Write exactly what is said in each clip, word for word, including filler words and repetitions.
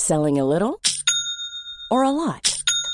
Selling a little or a lot?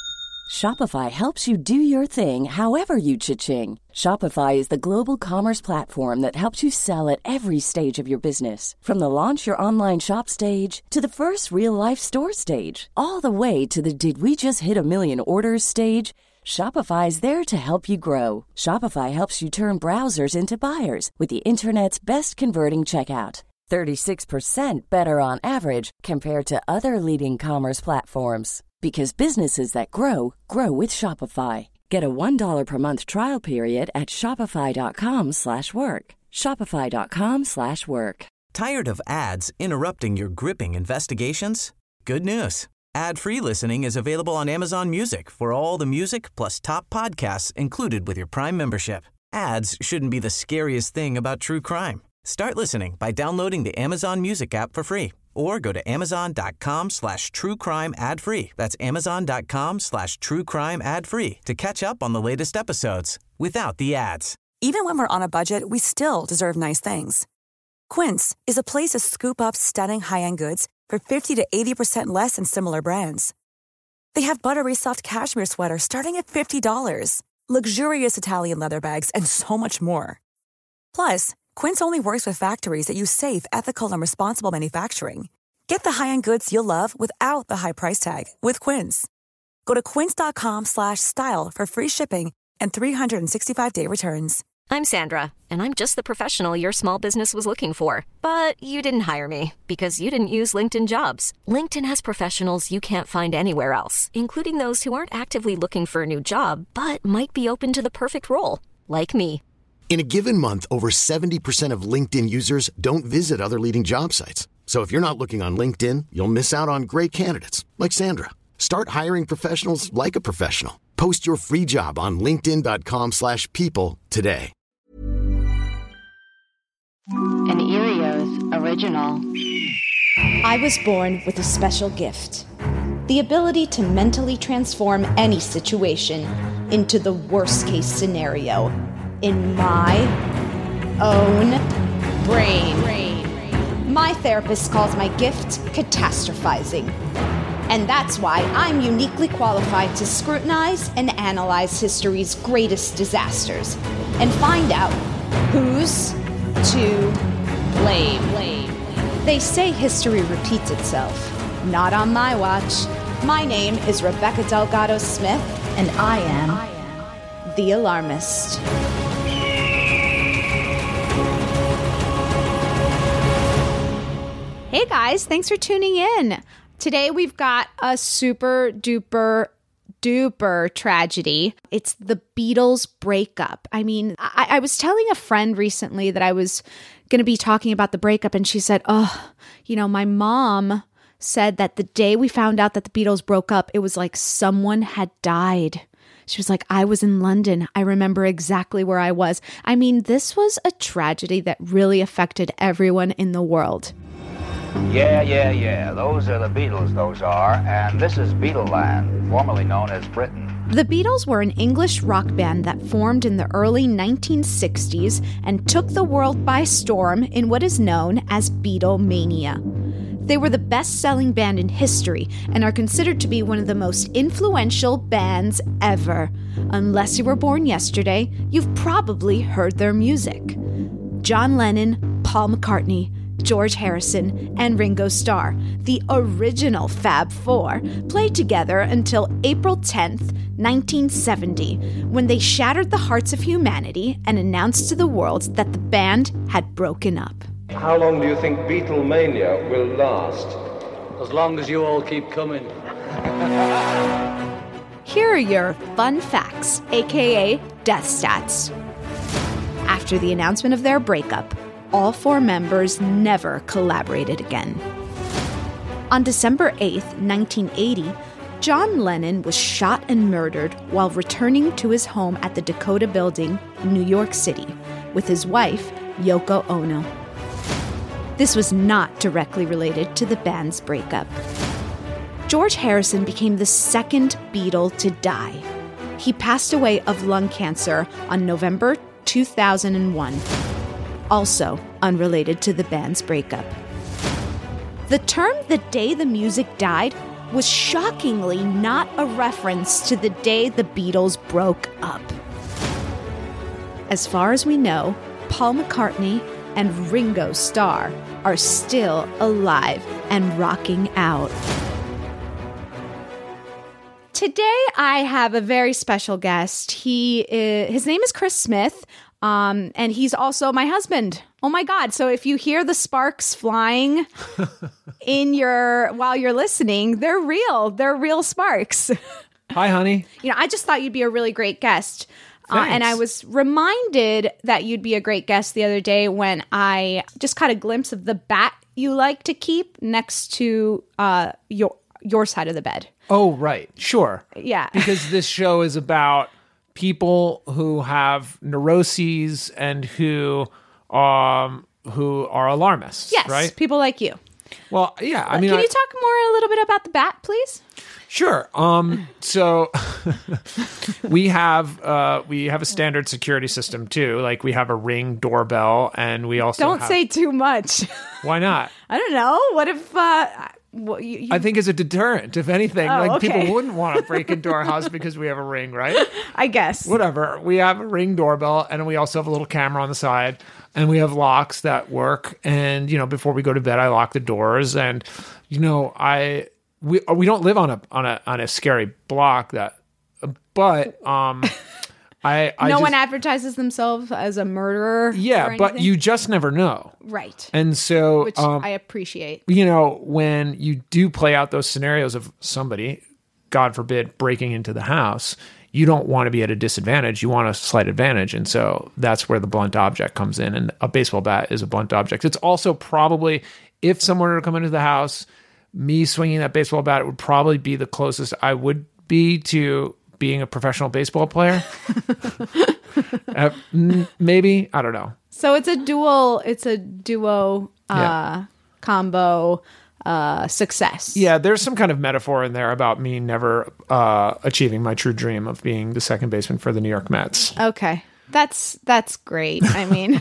Shopify helps you do your thing however you cha-ching. Shopify is the global commerce platform that helps you sell at every stage of your business. From the launch your online shop stage to the first real-life store stage, all the way to the did we just hit a million orders stage. Shopify is there to help you grow. Shopify helps you turn browsers into buyers with the internet's best converting checkout. thirty-six percent better on average compared to other leading commerce platforms. Because businesses that grow, grow with Shopify. Get a one dollar per month trial period at shopify.com slash work. Shopify.com slash work. Tired of ads interrupting your gripping investigations? Good news. Ad-free listening is available on Amazon Music for all the music plus top podcasts included with your Prime membership. Ads shouldn't be the scariest thing about true crime. Start listening by downloading the Amazon Music app for free or go to amazon.com slash true crime ad free. That's amazon.com slash true crime ad free to catch up on the latest episodes without the ads. Even when we're on a budget, we still deserve nice things. Quince is a place to scoop up stunning high-end goods for fifty to eighty percent less than similar brands. They have buttery soft cashmere sweaters starting at fifty dollars, luxurious Italian leather bags, and so much more. Plus, Quince only works with factories that use safe, ethical, and responsible manufacturing. Get the high-end goods you'll love without the high price tag with Quince. Go to quince.com slash style for free shipping and three sixty-five day returns. I'm Sandra, and I'm just the professional your small business was looking for. But you didn't hire me because you didn't use LinkedIn Jobs. LinkedIn has professionals you can't find anywhere else, including those who aren't actively looking for a new job, but might be open to the perfect role, like me. In a given month, over seventy percent of LinkedIn users don't visit other leading job sites. So if you're not looking on LinkedIn, you'll miss out on great candidates like Sandra. Start hiring professionals like a professional. Post your free job on linkedin.com slash people today. An Erios original. I was born with a special gift. The ability to mentally transform any situation into the worst case scenario in my own brain. My therapist calls my gift catastrophizing. And that's why I'm uniquely qualified to scrutinize and analyze history's greatest disasters and find out who's to blame. They say history repeats itself. Not on my watch. My name is Rebecca Delgado Smith, and I am the Alarmist. Hey guys, thanks for tuning in. Today we've got a super duper duper tragedy. It's the Beatles breakup. I mean, I, I was telling a friend recently that I was going to be talking about the breakup, and she said, oh, you know, my mom said that the day we found out that the Beatles broke up, it was like someone had died. She was like, I was in London. I remember exactly where I was. I mean, this was a tragedy that really affected everyone in the world. Yeah, yeah, yeah. Those are the Beatles, those are. And this is Beatleland, formerly known as Britain. The Beatles were an English rock band that formed in the early nineteen sixties and took the world by storm in what is known as Beatlemania. They were the best-selling band in history and are considered to be one of the most influential bands ever. Unless you were born yesterday, you've probably heard their music. John Lennon, Paul McCartney, George Harrison, and Ringo Starr, the original Fab Four, played together until April tenth, nineteen seventy, when they shattered the hearts of humanity and announced to the world that the band had broken up. How long do you think Beatlemania will last? As long as you all keep coming. Here are your fun facts, aka death stats. After the announcement of their breakup, all four members never collaborated again. On December eighth, nineteen eighty, John Lennon was shot and murdered while returning to his home at the Dakota Building, New York City, with his wife, Yoko Ono. This was not directly related to the band's breakup. George Harrison became the second Beatle to die. He passed away of lung cancer on November two thousand one. Also unrelated to the band's breakup. The term "the day the music died" was shockingly not a reference to the day the Beatles broke up. As far as we know, Paul McCartney and Ringo Starr are still alive and rocking out. Today, I have a very special guest. He is, his name is Chris Smith, um, and he's also my husband. Oh my God! So if you hear the sparks flying in your while you're listening, they're real. They're real sparks. Hi, honey. You know, I just thought you'd be a really great guest. Uh, and I was reminded that you'd be a great guest the other day when I just caught a glimpse of the bat you like to keep next to uh, your your side of the bed. Oh, right. Sure. Yeah. Because this show is about people who have neuroses and who um who are alarmists. Yes, right? People like you. Well, yeah. I mean, can I, you talk more a little bit about the bat, please? Sure. Um, so we have uh, we have a standard security system too. Like we have a Ring doorbell, and we also don't have... say too much. Why not? I don't know. What if? Uh, well, you, you... I think it's a deterrent. If anything, oh, like okay. people wouldn't want to break into our house because we have a Ring, right? I guess. Whatever. We have a Ring doorbell, and we also have a little camera on the side, and we have locks that work. And you know, before we go to bed, I lock the doors, and you know, I. We we don't live on a on a on a scary block that, but um, I, I no just, one advertises themselves as a murderer. Yeah, but you just never know, right? And so, which um, I appreciate. You know, when you do play out those scenarios of somebody, God forbid, breaking into the house, you don't want to be at a disadvantage. You want a slight advantage, and so that's where the blunt object comes in. And a baseball bat is a blunt object. It's also probably if someone were to come into the house. Me swinging that baseball bat would probably be the closest I would be to being a professional baseball player. uh, maybe. I don't know. So it's a dual, it's a duo uh, yeah. combo uh, success. Yeah, there's some kind of metaphor in there about me never uh, achieving my true dream of being the second baseman for the New York Mets. Okay. That's that's great. I mean,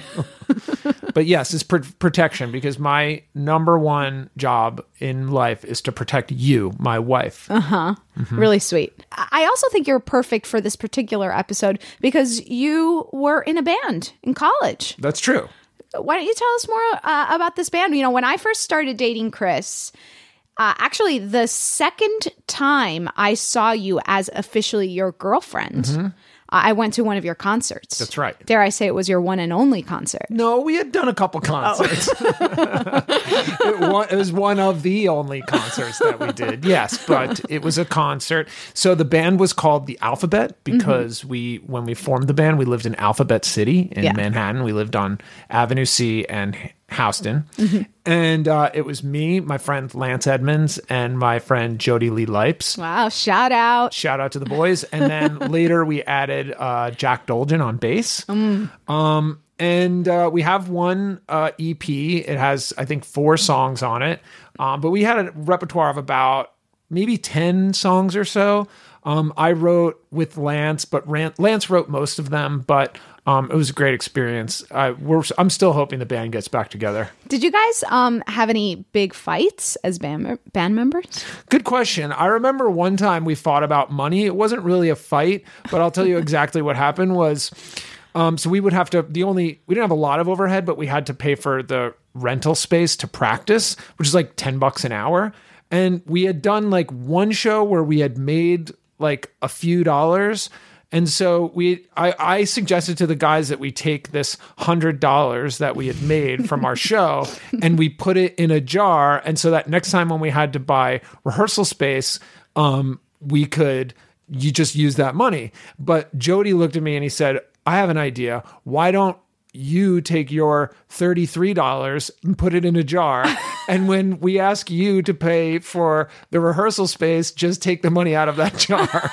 but yes, it's pr- protection because my number one job in life is to protect you, my wife. Uh huh. Mm-hmm. Really sweet. I also think you're perfect for this particular episode because you were in a band in college. That's true. Why don't you tell us more uh, about this band? You know, when I first started dating Chris, uh, actually, the second time I saw you as officially your girlfriend. Mm-hmm. I went to one of your concerts. That's right. Dare I say it was your one and only concert? No, we had done a couple concerts. Oh. it, was, it was one of the only concerts that we did. Yes, but it was a concert. So the band was called The Alphabet because mm-hmm. we, when we formed the band, we lived in Alphabet City in yeah. Manhattan. We lived on Avenue C and Houston. Mm-hmm. And uh, it was me, my friend Lance Edmonds, and my friend Jody Lee Lipes. Wow, shout out. Shout out to the boys. And then later we added uh, Jack Dolgen on bass. Mm. Um, and uh, we have one uh, E P. It has, I think, four songs on it. Um, but we had a repertoire of about maybe ten songs or so. Um, I wrote with Lance, but Ran- Lance wrote most of them, but um, it was a great experience. I, we're, I'm still hoping the band gets back together. Did you guys um, have any big fights as band, band members? Good question. I remember one time we fought about money. It wasn't really a fight, but I'll tell you exactly what happened was, um, so we would have to, the only, we didn't have a lot of overhead, but we had to pay for the rental space to practice, which is like ten bucks an hour. And we had done like one show where we had made like a few dollars. And so we, I, I suggested to the guys that we take this hundred dollars that we had made from our show and we put it in a jar. And so that next time when we had to buy rehearsal space, um, we could, you just use that money. But Jody looked at me and he said, I have an idea. Why don't you take your thirty-three dollars and put it in a jar. And when we ask you to pay for the rehearsal space, just take the money out of that jar.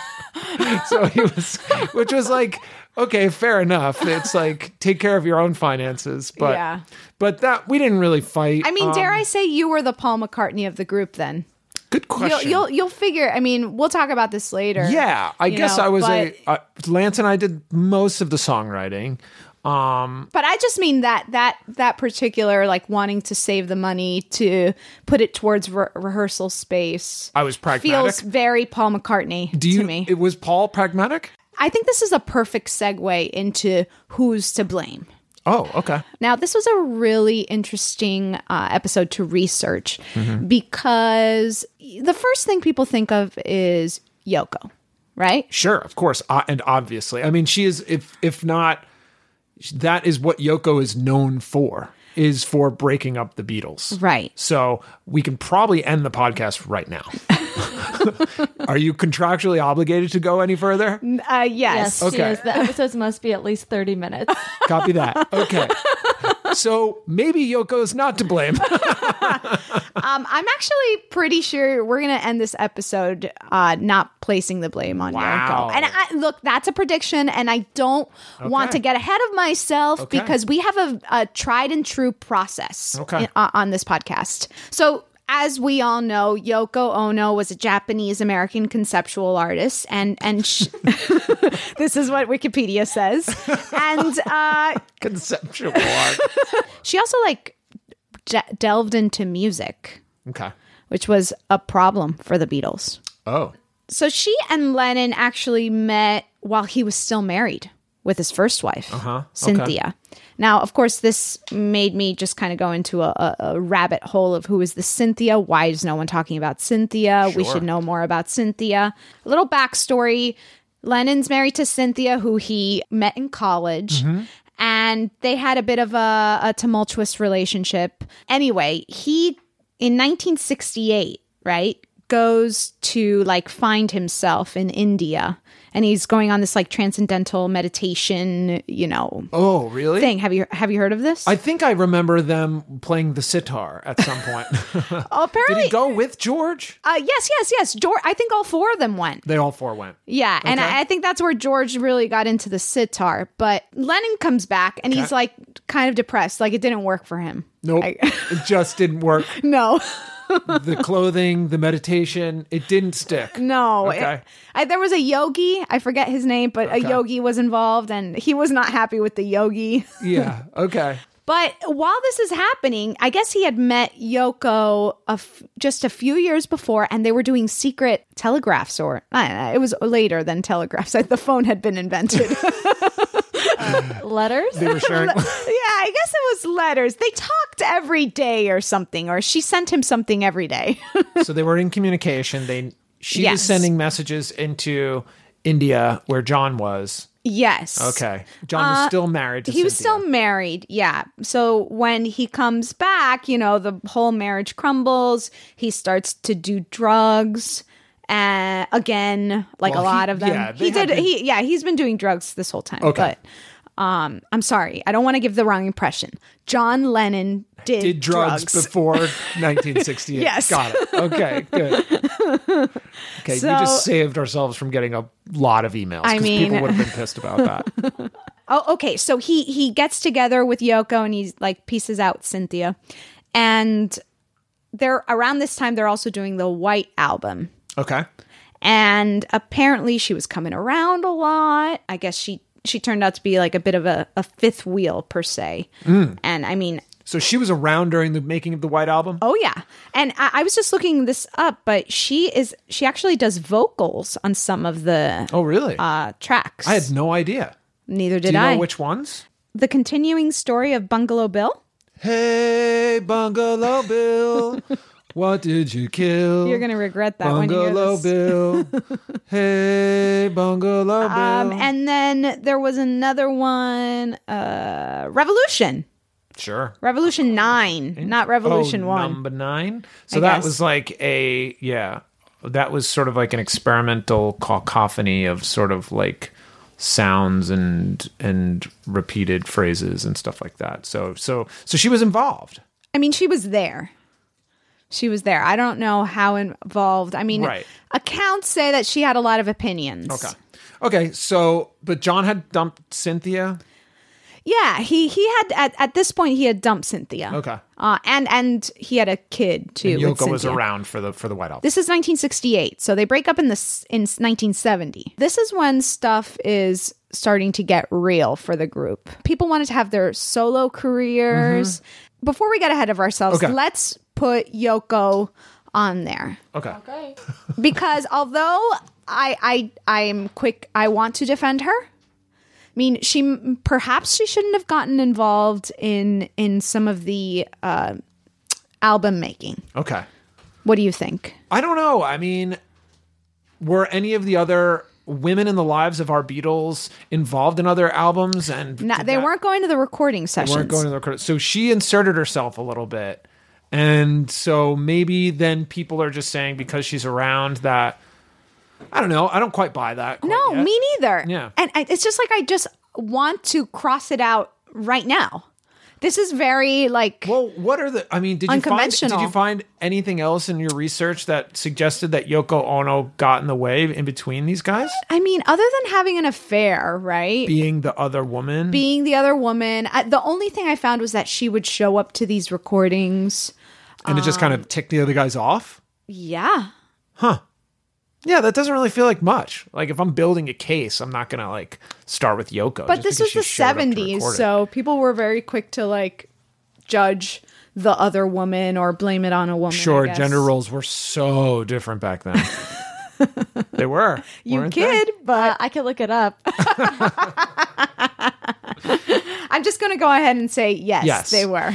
So he was, which was like, okay, fair enough. It's like, take care of your own finances. But, yeah. but that, we didn't really fight. I mean, um, dare I say you were the Paul McCartney of the group then? Good question. You'll, you'll you'll figure. I mean, we'll talk about this later. Yeah, I guess know, I was but... a uh, Lance and I did most of the songwriting. Um, but I just mean that that that particular like wanting to save the money to put it towards re- rehearsal space. I was pragmatic. Feels very Paul McCartney Do you, to me. It was Paul pragmatic? I think this is a perfect segue into who's to blame. Oh, okay. Now, this was a really interesting uh, episode to research mm-hmm. because the first thing people think of is Yoko, right? Sure, of course, uh, and obviously. I mean, she is, if if not, that is what Yoko is known for, is for breaking up the Beatles. Right. So we can probably end the podcast right now. Are you contractually obligated to go any further? Uh, yes. Yes, okay. she is. The episodes must be at least thirty minutes. Copy that. Okay. So maybe Yoko's not to blame. um, I'm actually pretty sure we're going to end this episode uh, not placing the blame on wow. Yoko. And I, look, that's a prediction, and I don't okay. want to get ahead of myself okay. because we have a, a tried and true process okay. in, uh, on this podcast. So as we all know, Yoko Ono was a Japanese-American conceptual artist, and and sh- this is what Wikipedia says. And uh, conceptual art. She also like de- delved into music, okay, which was a problem for the Beatles. Oh, so she and Lennon actually met while he was still married with his first wife, uh-huh. Cynthia. Okay. Now, of course, this made me just kind of go into a, a, a rabbit hole of who is this Cynthia? Why is no one talking about Cynthia? Sure. We should know more about Cynthia. A little backstory. Lennon's married to Cynthia, who he met in college. Mm-hmm. And they had a bit of a, a tumultuous relationship. Anyway, he, in nineteen sixty-eight, right, goes to like find himself in India. And he's going on this like transcendental meditation, you know. Oh, really? Thing. Have you have you heard of this? I think I remember them playing the sitar at some point. Oh, apparently, did he go with George? Uh, yes, yes, yes. George. I think all four of them went. They all four went. Yeah, okay. and I, I think that's where George really got into the sitar. But Lennon comes back and okay. he's like kind of depressed, like it didn't work for him. Nope, I, it just didn't work. No. The clothing, the meditation, it didn't stick. No. Okay. It, I, there was a yogi, I forget his name, but okay. a yogi was involved and he was not happy with the yogi. Yeah, okay. But while this is happening, I guess he had met Yoko a f- just a few years before, and they were doing secret telegraphs, or I don't know, it was later than telegraphs. The phone had been invented. uh, letters? They were sharing. Yeah, I guess it was letters. They talked every day or something, or she sent him something every day. So they were in communication. They She yes. was sending messages into India where John was. Yes. Okay. John was uh, still married to He was Cynthia. still married, yeah. So when he comes back, you know, the whole marriage crumbles. He starts to do drugs. Uh, again, like well, a lot he, of them. Yeah, he did. been... He yeah, he's been doing drugs this whole time. Okay. But um, I'm sorry, I don't want to give the wrong impression. John Lennon did, did drugs, drugs before nineteen sixty-eight. Yes. Got it. Okay, good. Okay, So- we just saved ourselves from getting a lot of emails. I 'cause mean- people would have been pissed about that. Oh, okay. So he he gets together with Yoko and he's like pieces out Cynthia, and they're around this time they're also doing the White Album. Okay. And apparently she was coming around a lot. I guess she she turned out to be like a bit of a, a fifth wheel per se. Mm. And I mean, So she was around during the making of the White Album? oh yeah. And I, I was just looking this up, but she is she actually does vocals on some of the Oh, really? uh, tracks. I had no idea. Neither did Do you I. know which ones? The continuing story of Bungalow Bill. Hey, Bungalow Bill, what did you kill? You're gonna regret that Bungalow when you hear this. Bill. Hey, Bungalow Bill. Um, and then there was another one, uh, Revolution. Sure. Revolution nine, not Revolution oh, one. Number nine. So I that guess. was like a, yeah, that was sort of like an experimental cacophony of sort of like sounds and and repeated phrases and stuff like that. So so so she was involved. I mean, she was there. She was there. I don't know how involved. I mean, Right. accounts say that she had a lot of opinions. Okay. Okay, so but John had dumped Cynthia. Yeah, he he had at, at this point he had dumped Cynthia. Okay. Uh, and and he had a kid too. And with Yoko was Cynthia. around for the for the White Album. This is nineteen sixty-eight, so they break up in this in nineteen seventy. This is when stuff is starting to get real for the group. People wanted to have their solo careers. Mm-hmm. Before we get ahead of ourselves, okay. let's put Yoko on there. Okay. Okay. Because although I I I am quick, I want to defend her. I mean, she perhaps she shouldn't have gotten involved in in some of the uh, album making. Okay. What do you think? I don't know. I mean, were any of the other women in the lives of our Beatles involved in other albums? And no, they that, weren't going to the recording sessions. They weren't going to the recording. So she inserted herself a little bit. And so maybe then people are just saying because she's around that, I don't know. I don't quite buy that. Quite no, yet. me neither. Yeah. And I, it's just like I just want to cross it out right now. This is very like well. What are the? I mean, did you find unconventional. did you find anything else in your research that suggested that Yoko Ono got in the way in between these guys? I mean, other than having an affair, right? Being the other woman, being the other woman. I, the only thing I found was that she would show up to these recordings, and it just kind of ticked the other guys off. Yeah. Huh. Yeah, that doesn't really feel like much. Like if I'm building a case, I'm not gonna like start with Yoko. But this was the seventies, so people were very quick to like judge the other woman or blame it on a woman. Sure, gender roles were so different back then. They were. You kid, they? but uh, I could look it up. I'm just gonna go ahead and say yes, yes. they were.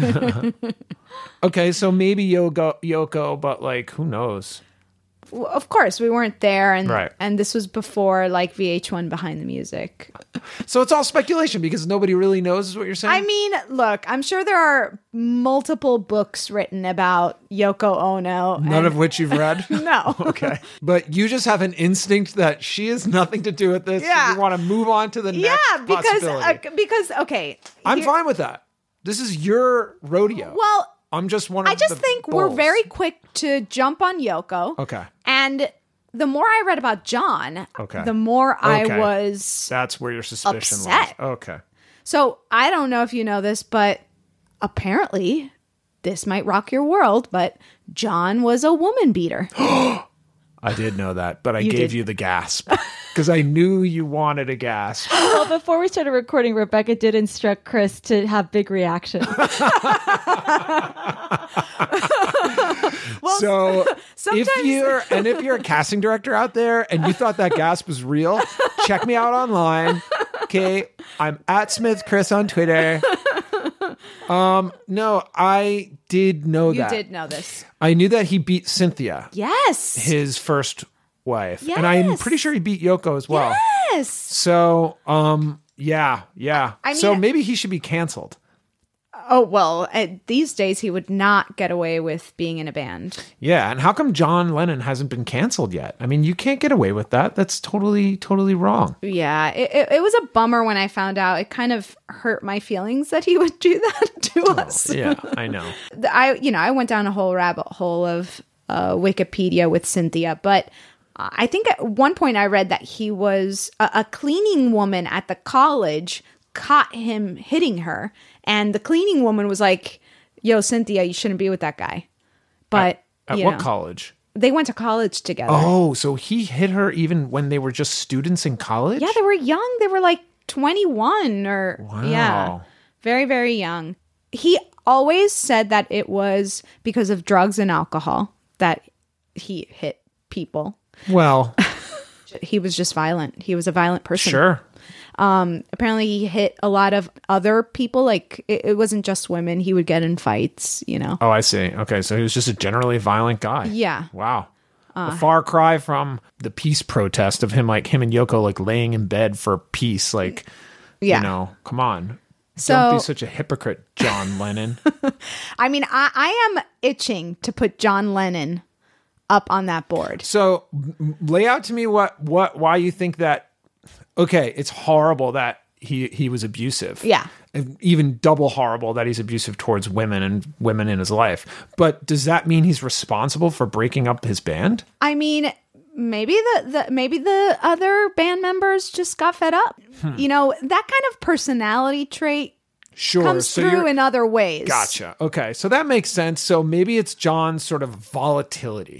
Okay, so maybe Yoko, Yoko, but like who knows? Of course, we weren't there, and right. and this was before like V H one Behind the Music. So it's all speculation because nobody really knows is what you're saying? I mean, look, I'm sure there are multiple books written about Yoko Ono. None and- of which you've read? No. Okay. But you just have an instinct that she has nothing to do with this. Yeah. You want to move on to the next Yeah, because, possibility. uh, because okay. I'm here- fine with that. This is your rodeo. Well, I'm just one of I just the think bulls. we're very quick to jump on Yoko. Okay. And the more I read about John, Okay. the more I Okay. was That's where your suspicion upset. lies. Okay. So I don't know if you know this, but apparently this might rock your world, but John was a woman beater. I did know that, but I You gave did. you the gasp because I knew you wanted a gasp. Well, before we started recording, Rebecca did instruct Chris to have big reactions. Well, So sometimes- if you're and if you're a casting director out there and you thought that gasp was real, check me out online. Okay, I'm at Smith Chris on Twitter. Um, no, I did know You that. did know this. I knew that he beat Cynthia, Yes. his first wife, and I'm Yes. pretty sure he beat Yoko as well. Yes. So, um, yeah, yeah. I so mean- maybe he should be canceled. Oh, well, at these days he would not get away with being in a band. Yeah, and how come John Lennon hasn't been canceled yet? I mean, you can't get away with that. That's totally, totally wrong. Yeah, it, it, it was a bummer when I found out. It kind of hurt my feelings that he would do that to us. Oh, Yeah, I know. The- I, you know, I went down a whole rabbit hole of uh, Wikipedia with Cynthia, but I think at one point I read that he was a, a cleaning woman at the college caught him hitting her, and the cleaning woman was like, "Yo, Cynthia, you shouldn't be with that guy." But At you what know, college? They went to college together. Oh, so he hit her even when they were just students in college? Yeah, they were young. They were like twenty-one or Wow. yeah, very, very young. He always said that it was because of drugs and alcohol that he hit people. Well, He was just violent. He was a violent person. sure. Um, apparently he hit a lot of other people. Like it, it wasn't just women. He would get in fights, you know? Oh, I see. Okay, so he was just a generally violent guy. Yeah. Wow. a far cry from the peace protest of him, like him and Yoko, like laying in bed for peace. Like, Yeah. you know, come on. So- Don't be such a hypocrite, John Lennon. I mean, I, I am itching to put John Lennon up on that board. So m- lay out to me what, what, why you think that, okay, it's horrible that he, he was abusive. Yeah. And even double horrible that he's abusive towards women and women in his life. But does that mean he's responsible for breaking up his band? I mean, maybe the, the maybe the other band members just got fed up. Hmm. You know, that kind of personality trait Sure. comes so through you're- in other ways. Gotcha. Okay. So that makes sense. So maybe it's John's sort of volatility.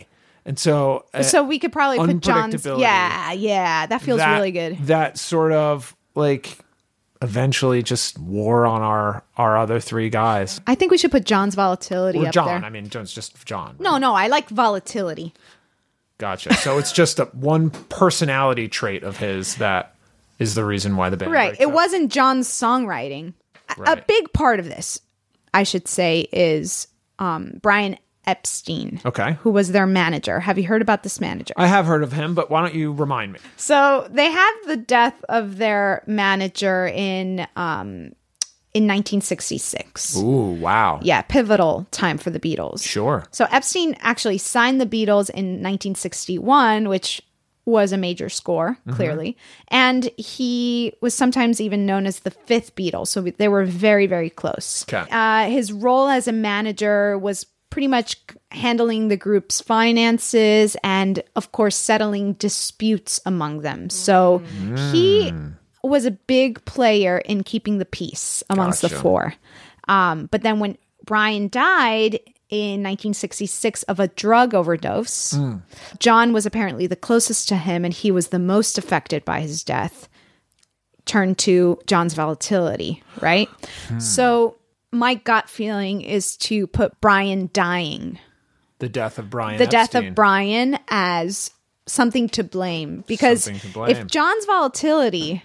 And so, uh, so we could probably put John's. unpredictability. Yeah, yeah, that feels that- really good. That sort of like eventually just wore on our our other three guys. I think we should put John's volatility Or up John. there. I mean, John's just John. No, no, I like volatility. Gotcha. So it's just a one personality trait of his that is the reason why the band. Right. breaks It up. wasn't John's songwriting. A- A Right. big part of this, I should say, is um, Brian Epstein, Okay. who was their manager. Have you heard about this manager? I have heard of him, but why don't you remind me? So they had the death of their manager in um, in nineteen sixty-six. Ooh, wow. Yeah, pivotal time for the Beatles. Sure. So Epstein actually signed the Beatles in nineteen sixty-one, which was a major score, clearly. And he was sometimes even known as the fifth Beatle. So they were very, very close. Okay. Uh, his role as a manager was pretty much handling the group's finances and, of course, settling disputes among them. So he was a big player in keeping the peace amongst the Gotcha. four. Um, but then when Brian died in nineteen sixty-six of a drug overdose, John was apparently the closest to him and he was the most affected by his death. Turned to John's volatility, right? So my gut feeling is to put Brian dying, The death of Brian the death Epstein. of Brian, as something to blame. Because Something to blame. if John's volatility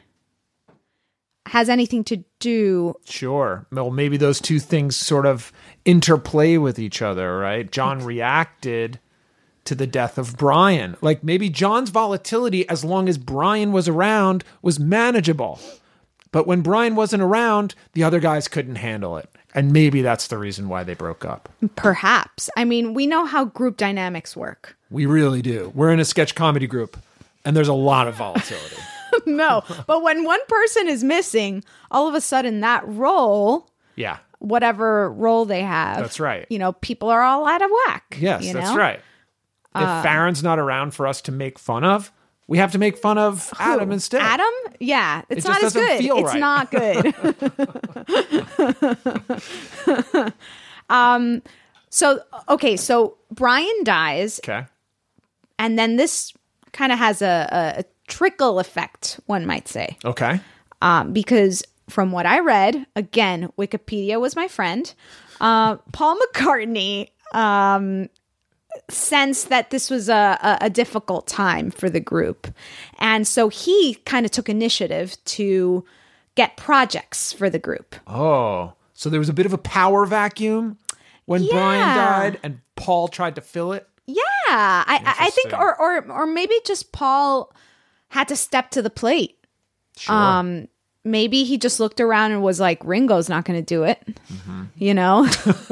has anything to do, Sure. Well, maybe those two things sort of interplay with each other, right? John reacted to the death of Brian. Like maybe John's volatility, as long as Brian was around, was manageable. But when Brian wasn't around, the other guys couldn't handle it. And maybe that's the reason why they broke up. perhaps. I mean, we know how group dynamics work. We really do. We're in a sketch comedy group, and there's a lot of volatility. No, but when one person is missing, all of a sudden that role, Yeah. whatever role they have, That's right. You know, people are all out of whack. Yes, you that's know? right. If Uh, Farron's not around for us to make fun of, we have to make fun of Who? Adam instead. Adam? Yeah, it's It not just as doesn't good. feel It's right. not good. um. So okay, so Brian dies, Okay. and then this kind of has a, a, a trickle effect, one might say. Okay. Um, because from what I read, again, Wikipedia was my friend. Uh, Paul McCartney um, sensed that this was a, a, a difficult time for the group. And so he kind of took initiative to get projects for the group. Oh, so there was a bit of a power vacuum when Brian Yeah. died, and Paul tried to fill it. Yeah, I, I I think, Interesting. or, or or maybe just Paul had to step to the plate. Sure. Um, maybe he just looked around and was like, Ringo's not going to do it. Mm-hmm. You know?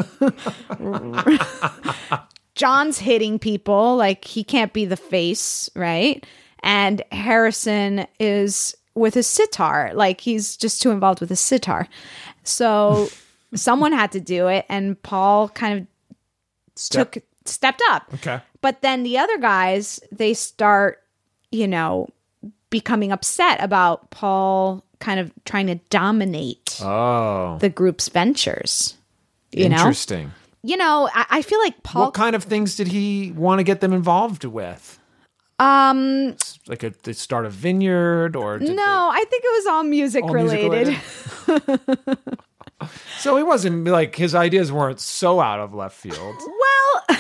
John's hitting people. Like, he can't be the face, right? And Harrison is with his sitar. Like, he's just too involved with his sitar. So someone had to do it. And Paul kind of Step- took stepped up. Okay. But then the other guys, they start, you know, becoming upset about Paul kind of trying to dominate Oh, the group's ventures. You know, interesting. you know, I, I feel like Paul. What kind of things did he want to get them involved with? um, Like a, they start a vineyard, or did no, I think it was all music All music related. related? they- so he wasn't like his ideas weren't so out of left field. Well,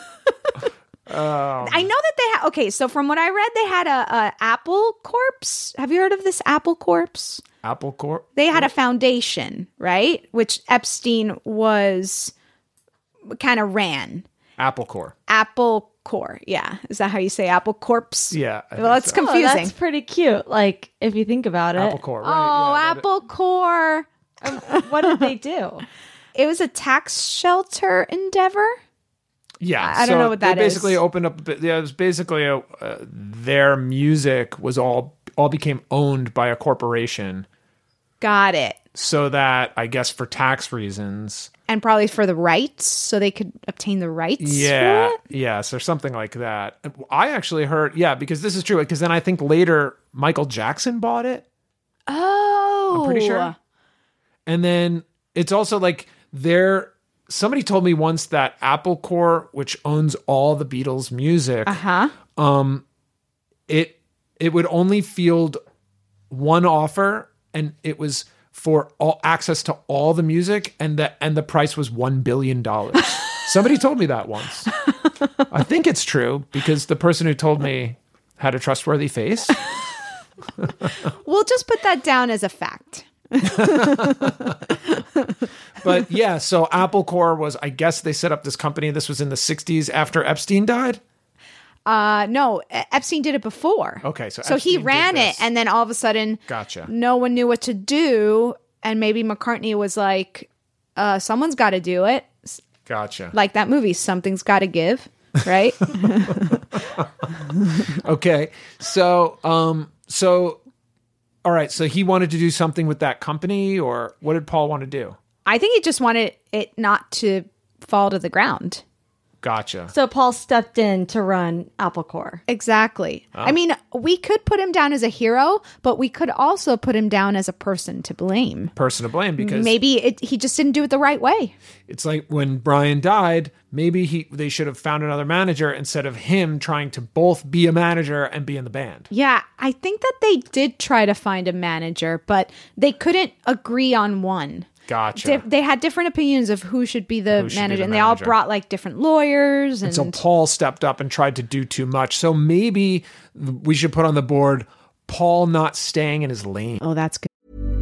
Um, I know that they had. Okay, so from what I read, they had a, a Apple Corpse. Have you heard of this Apple Corpse? Apple Corp. They had a foundation, right? Which Epstein was kind of ran. Apple Core. Apple Core. Yeah. Is that how you say Apple Corpse? Yeah. I Well, think it's so. Oh, confusing. that's pretty cute. Like, if you think about it. Apple Core. Right. oh, yeah, that- Apple Core. What did they do? It was a tax shelter endeavor. Yeah, I- I don't so know what that they basically is. opened up. Yeah, it was basically a, uh, their music was all all became owned by a corporation, Got it. so that I guess for tax reasons. And probably for the rights, so they could obtain the rights. Yeah, For it? yes, or something like that. I actually heard, yeah, because this is true. Because then I think later Michael Jackson bought it. Oh. I'm pretty sure. And then it's also like their somebody told me once that Apple Corps, which owns all the Beatles music, Uh-huh. um, it it would only field one offer, and it was for all access to all the music, and the and the price was one billion dollars. Somebody told me that once. I think it's true because the person who told me had a trustworthy face. We'll just put that down as a fact. But yeah, so Apple Corps was, I guess they set up this company. This was in the sixties after Epstein died. Uh, no, Epstein did it before. Okay, so so Epstein he ran did it, this. and then all of a sudden, Gotcha. no one knew what to do, and maybe McCartney was like, uh, "Someone's got to do it." Gotcha. Like that movie, something's got to give, right? Okay, so um, so all right, so he wanted to do something with that company, or what did Paul want to do? I think he just wanted it not to fall to the ground. Gotcha. So Paul stepped in to run Apple Corps. Exactly. Oh. I mean, we could put him down as a hero, but we could also put him down as a person to blame. Person to blame because Maybe it, he just didn't do it the right way. it's like when Brian died, maybe he they should have found another manager instead of him trying to both be a manager and be in the band. Yeah, I think that they did try to find a manager, but they couldn't agree on one. Gotcha. Di- they had different opinions of who should be the Who should be manager, the and they all manager. brought like different lawyers. And, And so Paul stepped up and tried to do too much. So maybe we should put on the board Paul not staying in his lane. Oh, that's good.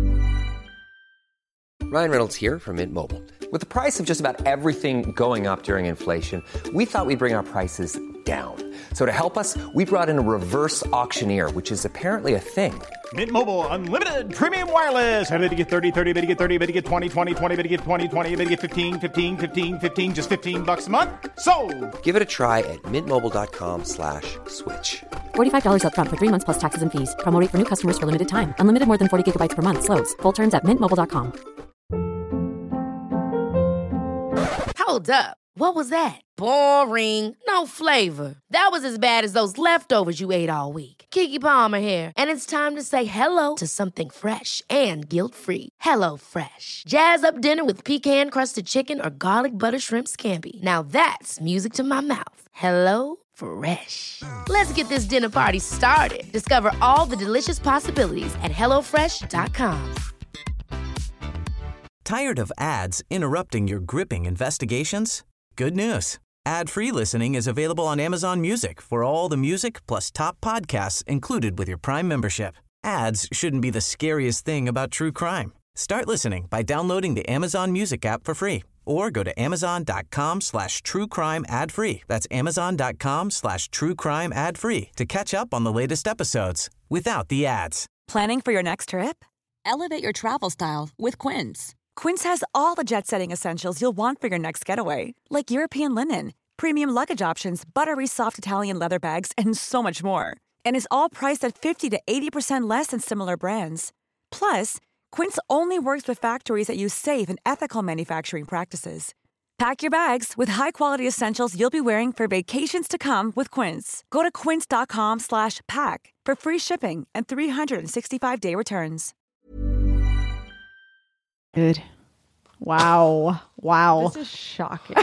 Ryan Reynolds here from Mint Mobile. With the price of just about everything going up during inflation, we thought we'd bring our prices down. So to help us, we brought in a reverse auctioneer, which is apparently a thing. Mint Mobile Unlimited Premium Wireless. How to get thirty, thirty, bit to get thirty, bit to get twenty, twenty, twenty, bit to get twenty, twenty, bit to get fifteen, fifteen, fifteen, fifteen, just fifteen bucks a month? Sold! Give it a try at mintmobile.com slash switch. forty-five dollars up front for three months plus taxes and fees. Promo rate for new customers for limited time. Unlimited more than forty gigabytes per month. Slows full terms at mint mobile dot com. Hold up. What was that? Boring. No flavor. That was as bad as those leftovers you ate all week. Keke Palmer here, and it's time to say hello to something fresh and guilt-free. Hello Fresh. Jazz up dinner with pecan-crusted chicken or garlic butter shrimp scampi. Now that's music to my mouth. Hello Fresh. Let's get this dinner party started. Discover all the delicious possibilities at hello fresh dot com. Tired of ads interrupting your gripping investigations? Good news. Ad-free listening is available on Amazon Music for all the music plus top podcasts included with your Prime membership. Ads shouldn't be the scariest thing about true crime. Start listening by downloading the Amazon Music app for free or go to amazon.com slash true crime ad free. That's amazon.com slash true crime ad free to catch up on the latest episodes without the ads. Planning for your next trip? Elevate your travel style with Quince. Quince has all the jet-setting essentials you'll want for your next getaway, like European linen, premium luggage options, buttery soft Italian leather bags, and so much more. And is all priced at fifty to eighty percent less than similar brands. Plus, Quince only works with factories that use safe and ethical manufacturing practices. Pack your bags with high-quality essentials you'll be wearing for vacations to come with Quince. Go to quince.com slash pack for free shipping and three sixty-five day returns. Good. Wow. Wow. This is shocking.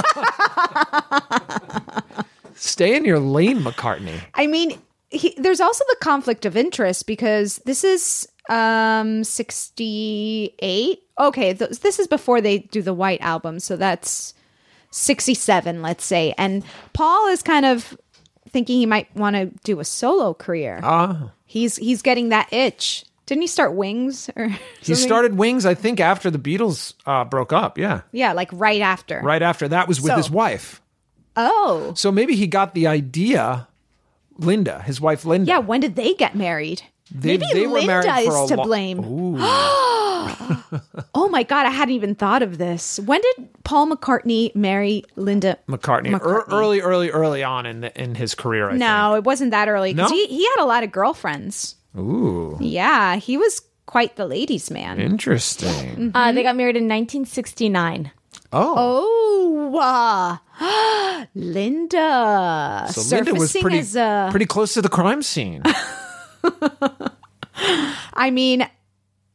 Stay in your lane, McCartney. I mean, he, there's also the conflict of interest because this is um sixty-eight. Okay, th- this is before they do the White Album, so that's sixty-seven, let's say. And Paul is kind of thinking he might want to do a solo career. Ah. He's he's getting that itch. Didn't he start Wings or He something? started Wings, I think, after the Beatles uh, broke up. Yeah. Yeah, like right after. Right after. That was with So- his wife. Oh. So maybe he got the idea, Linda, his wife Linda. Yeah, when did they get married? They- Maybe they were Linda married for is a to lo- blame. Ooh. Oh my God, I hadn't even thought of this. When did Paul McCartney marry Linda McCartney. McCartney? Er- early, early, early on in the, in his career, I No, it wasn't that early. Because No? he, he had a lot of girlfriends. think. Ooh. Yeah, he was quite the ladies' man. Interesting. Uh, they got married in nineteen sixty-nine. Oh, uh, Linda. So Linda was surfacing pretty, as a, pretty close to the crime scene. I mean,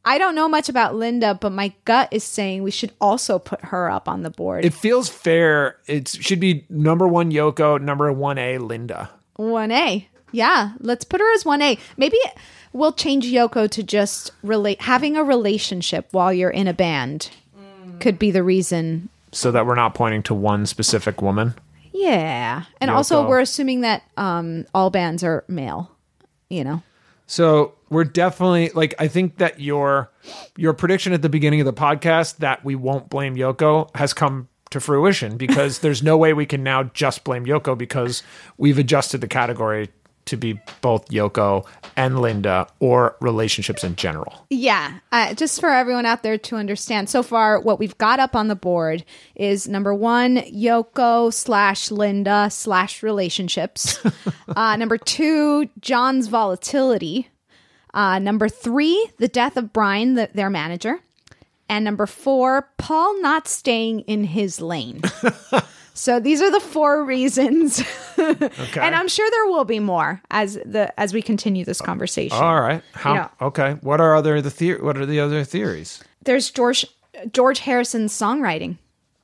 I don't know much about Linda, but my gut is saying we should also put her up on the board. It feels fair. It should be number one Yoko, number one A Linda. one A. Yeah, let's put her as one A. Maybe we'll change Yoko to just relate having a relationship while you're in a band mm. could be the reason. So that we're not pointing to one specific woman? Yeah. And Yoko. Also we're assuming that um, all bands are male, you know? So we're definitely like, I think that your your prediction at the beginning of the podcast that we won't blame Yoko has come to fruition because there's no way we can now just blame Yoko because we've adjusted the category to be both Yoko and Linda or relationships in general. Yeah. Uh, just for everyone out there to understand, so far what we've got up on the board is number one, Yoko slash Linda slash relationships. uh, number two, John's volatility. Uh, number three, the death of Brian, the, their manager. And number four, Paul not staying in his lane. So these are the four reasons. Okay. And I'm sure there will be more as the as we continue this conversation. All right. How, you know, okay. What are other the the- what are the other theories? There's George George Harrison's songwriting.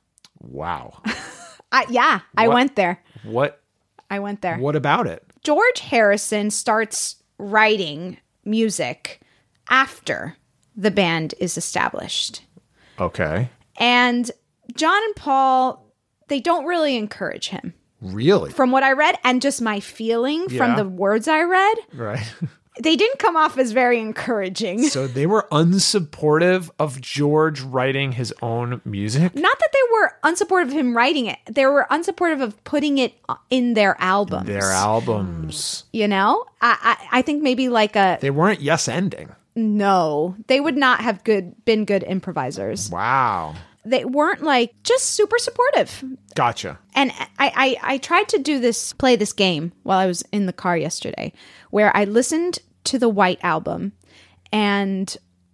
Wow. I, yeah, I What- went there. What I went there. What about it? George Harrison starts writing music after the band is established. Okay. And John and Paul, they don't really encourage him. Really? From what I read and just my feeling Yeah. from the words I read, Right. they didn't come off as very encouraging. So they were unsupportive of George writing his own music? Not that they were unsupportive of him writing it. They were unsupportive of putting it in their albums. Their albums. You know? I, I, I think maybe like a... They weren't yes-ending. No. They would not have good been good improvisers. Wow. They weren't like just super supportive. Gotcha. And I, I, I tried to do this, play this game while I was in the car yesterday, where I listened to the White Album and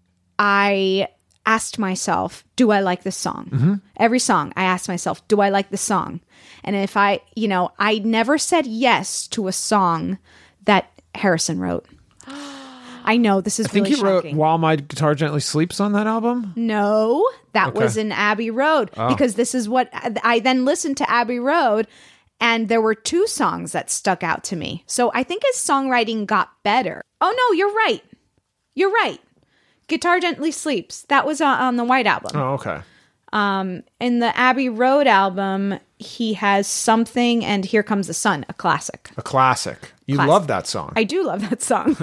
I asked myself, do I like this song? Mm-hmm. Every song, I asked myself, do I like this song? And if I, you know, I never said yes to a song that Harrison wrote. I know this is I think really he wrote shocking. While My Guitar Gently Sleeps on that album? No, that Okay. was in Abbey Road Oh. because this is what I then listened to Abbey Road and there were two songs that stuck out to me. So I think his songwriting got better. Oh no, you're right. You're right. Guitar Gently Sleeps. That was on, on the White Album. Oh, okay. Um, in the Abbey Road album, he has Something and Here Comes the Sun, a classic. A classic. You Classic. love that song. I do love that song.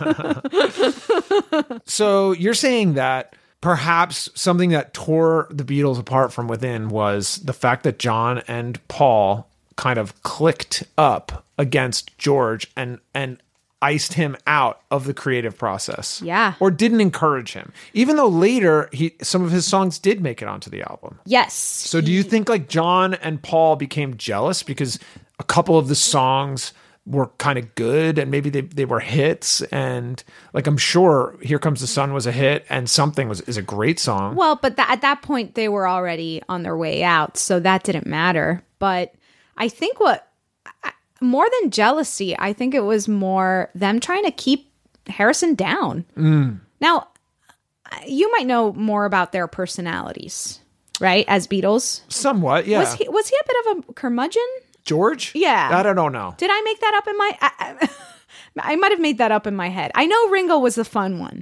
So you're saying that perhaps something that tore the Beatles apart from within was the fact that John and Paul kind of clicked up against George and and iced him out of the creative process. Yeah. Or didn't encourage him. Even though later he some of his songs did make it onto the album. Yes. So do you think like John and Paul became jealous because a couple of the songs were kind of good and maybe they, they were hits, and like I'm sure Here Comes the Sun was a hit and Something was is a great song. Well, but tha- at that point they were already on their way out, so that didn't matter. But I think what I- more than jealousy, I think it was more them trying to keep Harrison down. Mm. Now, you might know more about their personalities, right? As Beatles, Somewhat, yeah. Was he was he a bit of a curmudgeon? George? Yeah. That I don't know. Did I make that up in my? I, I, I might have made that up in my head. I know Ringo was the fun one.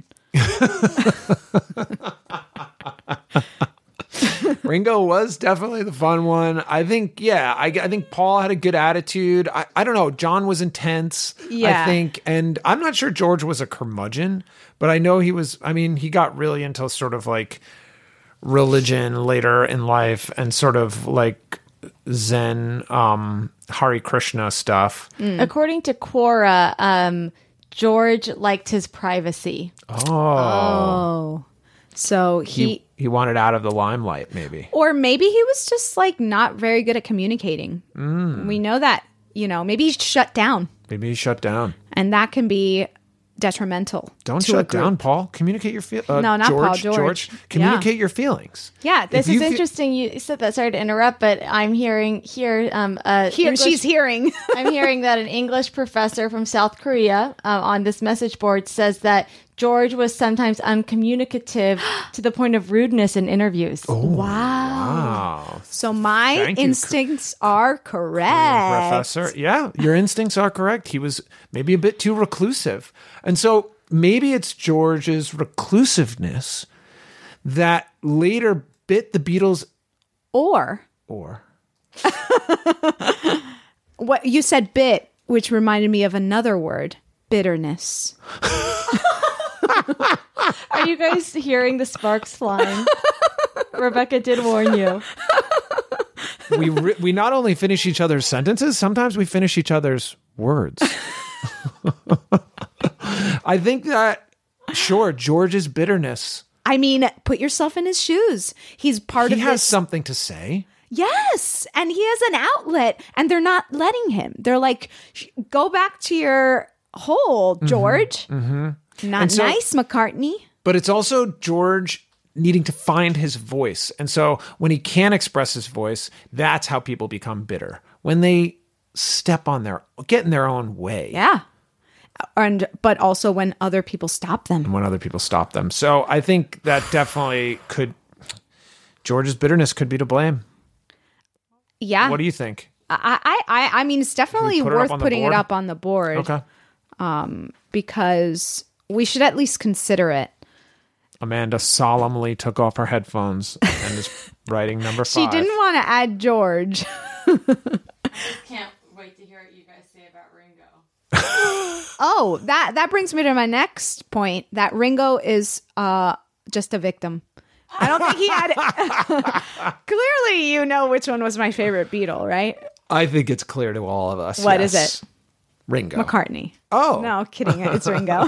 Ringo was definitely the fun one. I think, yeah, I, I think Paul had a good attitude. I, I don't know. John was intense, Yeah. I think. And I'm not sure George was a curmudgeon, but I know he was, I mean, he got really into sort of like religion later in life and sort of like Zen, um, Hare Krishna stuff. According to Quora, um, George liked his privacy. Oh. Oh, so he, He, he wanted out of the limelight, maybe. or maybe he was just like not very good at communicating. Mm. We know that, you know, maybe he's shut down, Maybe he shut down. and that can be detrimental. Don't to a shut down, group. Paul. Communicate your feelings. Uh, No, not George, Paul, George. Communicate your feelings. Yeah, this If is you fe- interesting. You said that. Sorry to interrupt, but I'm hearing here. Um, uh, Here, English- she's hearing. I'm hearing that an English professor from South Korea uh, on this message board says that George was sometimes uncommunicative to the point of rudeness in interviews. Oh, Wow. wow. So my Thank you, instincts are correct. Professor. Yeah, your instincts are correct. He was maybe a bit too reclusive. And so maybe it's George's reclusiveness that later bit the Beatles. Or. Or. What you said bit, which reminded me of another word, bitterness. Are you guys hearing the sparks flying? Rebecca did warn you. We re- we not only finish each other's sentences, sometimes we finish each other's words. I think that, sure, George's bitterness. I mean, put yourself in his shoes. He's part he of has this. something to say. Yes, and he has an outlet, and they're not letting him. They're like, go back to your hole, George. Mm-hmm. Mm-hmm. Not so, nice, McCartney. But it's also George needing to find his voice. And so when he can't express his voice, that's how people become bitter. When they step on their, get in their own way. Yeah. And but also when other people stop them. And when other people stop them. So I think that definitely could, George's bitterness could be to blame. Yeah. What do you think? I I I mean, it's definitely put it worth up on the putting it board? up on the board. Okay. Um, because we should at least consider it. Amanda solemnly took off her headphones and is writing number She five. didn't want to add George. Can't wait to hear what you guys say about Ringo. Oh, that that brings me to my next point. That Ringo is uh just a victim. I don't think he had. Clearly, you know which one was my favorite Beatle, right? I think it's clear to all of us. What yes. is it? Ringo. McCartney. Oh. No, kidding. It's Ringo.